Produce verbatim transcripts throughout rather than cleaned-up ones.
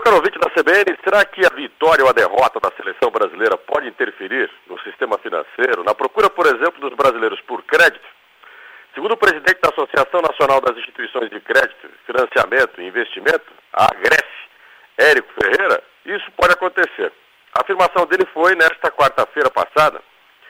caro ouvinte da C B N, será que a vitória ou a derrota da seleção brasileira pode interferir no sistema financeiro, na procura, por exemplo, dos brasileiros por crédito? Segundo o presidente da Associação Nacional das Instituições de Crédito, Financiamento e Investimento, a Agreste, Érico Ferreira, isso pode acontecer. A afirmação dele foi nesta quarta-feira passada,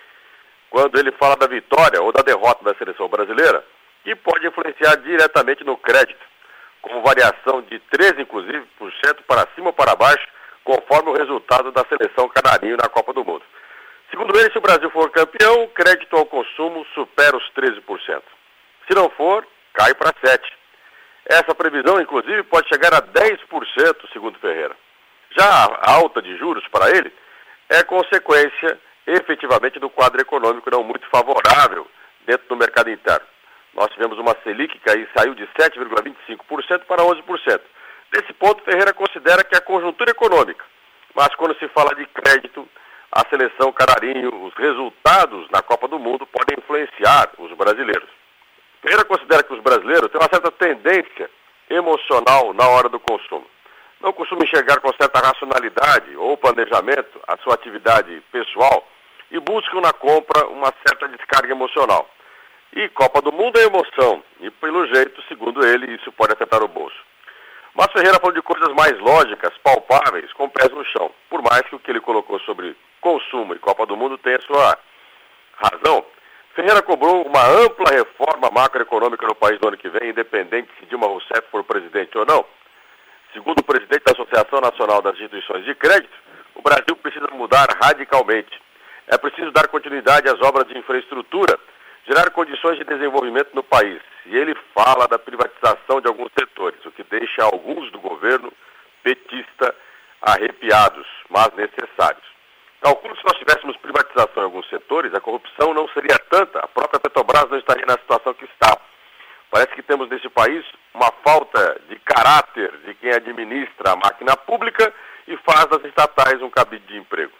quando ele fala da vitória ou da derrota da seleção brasileira, que pode influenciar diretamente no crédito, com variação de treze, inclusive, por cento para cima ou para baixo, conforme o resultado da seleção canarinho na Copa do Mundo. Segundo ele, se o Brasil for campeão, o crédito ao consumo supera os treze por cento. Se não for, cai para sete por cento. Essa previsão, inclusive, pode chegar a dez por cento, segundo Ferreira. Já a alta de juros para ele é consequência, efetivamente, do quadro econômico não muito favorável dentro do mercado interno. Nós tivemos uma Selic que aí saiu de sete vírgula vinte e cinco por cento para onze por cento. Nesse ponto, Ferreira considera que é a conjuntura econômica. Mas quando se fala de crédito, a seleção canarinho, os resultados na Copa do Mundo podem influenciar os brasileiros. Ferreira considera que os brasileiros têm uma certa tendência emocional na hora do consumo. Não costumam enxergar com certa racionalidade ou planejamento a sua atividade pessoal e buscam na compra uma certa descarga emocional. E Copa do Mundo é emoção, e pelo jeito, segundo ele, isso pode afetar o bolso. Mas Ferreira falou de coisas mais lógicas, palpáveis, com pés no chão. Por mais que o que ele colocou sobre consumo e Copa do Mundo tenha sua razão, Ferreira cobrou uma ampla reforma macroeconômica no país no ano que vem, independente se Dilma Rousseff for presidente ou não. Segundo o presidente da Associação Nacional das Instituições de Crédito, o Brasil precisa mudar radicalmente. É preciso dar continuidade às obras de infraestrutura, gerar condições de desenvolvimento no país. E ele fala da privatização de alguns setores, o que deixa alguns do governo petista arrepiados, mas necessários. Calculo que se nós tivéssemos privatização em alguns setores, a corrupção não seria tanta, a própria Petrobras não estaria na situação que está. Parece que temos nesse país uma falta de caráter de quem administra a máquina pública e faz das estatais um cabide de emprego.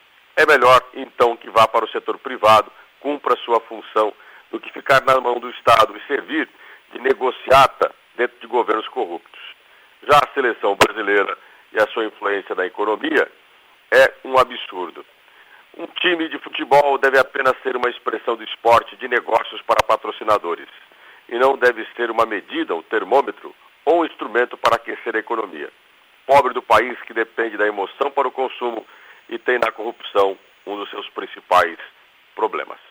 É melhor, então, que vá para o setor privado, cumpra sua função, do que ficar na mão do Estado e servir de negociata dentro de governos corruptos. Já a seleção brasileira e a sua influência na economia é um absurdo. Um time de futebol deve apenas ser uma expressão do esporte de negócios para patrocinadores e não deve ser uma medida, um termômetro ou um instrumento para aquecer a economia. Pobre do país que depende da emoção para o consumo e tem na corrupção um dos seus principais problemas.